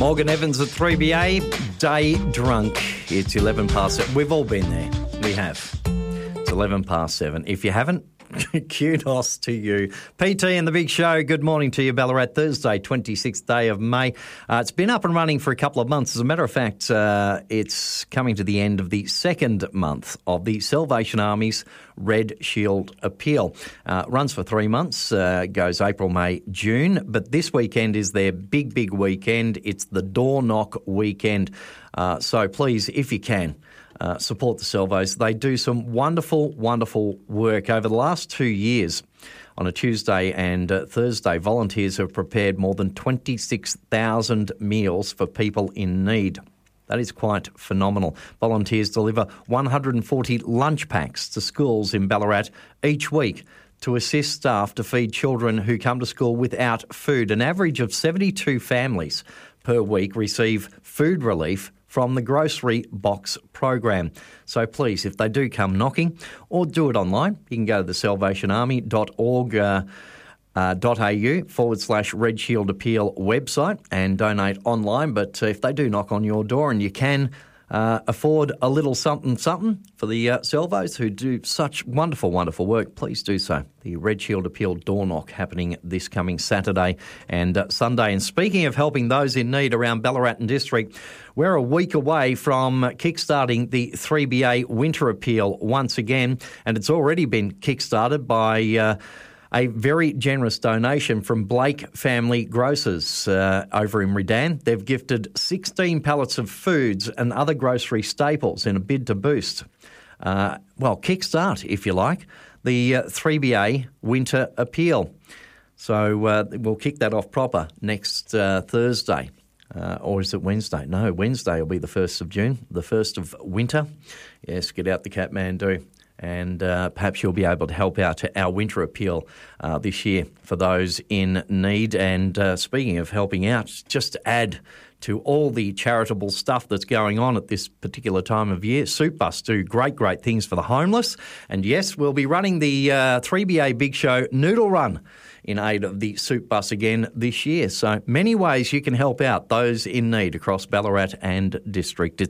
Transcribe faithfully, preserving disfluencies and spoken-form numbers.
Morgan Evans at three B A, Day Drunk. It's eleven past seven. We've all been there. We have. It's eleven past seven. If you haven't, kudos to you. P T and the Big Show, good morning to you, Ballarat. Thursday, twenty-sixth day of May. Uh, it's been up and running for a couple of months. As a matter of fact, uh, it's coming to the end of the second month of the Salvation Army's Red Shield Appeal. Uh, runs for three months, uh, goes April, May, June. But this weekend is their big, big weekend. It's the Door Knock weekend. Uh, so please, if you can, Uh, support the Salvos. They do some wonderful, wonderful work. Over the last two years, on a Tuesday and uh, Thursday, volunteers have prepared more than twenty-six thousand meals for people in need. That is quite phenomenal. Volunteers deliver one hundred forty lunch packs to schools in Ballarat each week to assist staff to feed children who come to school without food. An average of seventy-two families per week receive food relief from the Grocery Box program. So please, if they do come knocking, or do it online, you can go to the salvation army dot org uh, uh, .au forward slash Red Shield Appeal website and donate online. But uh, if they do knock on your door and you can uh, afford a little something something for the uh, Salvos who do such wonderful, wonderful work, please do so. The Red Shield Appeal Door Knock happening this coming Saturday and uh, Sunday. And speaking of helping those in need around Ballarat and District, we're a week away from kickstarting the three B A Winter Appeal once again, and it's already been kickstarted by uh, a very generous donation from Blake Family Grocers uh, over in Redan. They've gifted sixteen pallets of foods and other grocery staples in a bid to boost, uh, well, kickstart, if you like, the uh, three B A Winter Appeal. So uh, we'll kick that off proper next uh, Thursday. Uh, or is it Wednesday? No, Wednesday will be the first of June, the first of winter. Yes, get out the Kathmandu. And uh, perhaps you'll be able to help out our winter appeal uh, this year for those in need. And uh, speaking of helping out, just to add to all the charitable stuff that's going on at this particular time of year, Soup Bus do great, great things for the homeless. And yes, we'll be running the uh, three B A Big Show Noodle Run in aid of the Soup Bus again this year. So many ways you can help out those in need across Ballarat and District.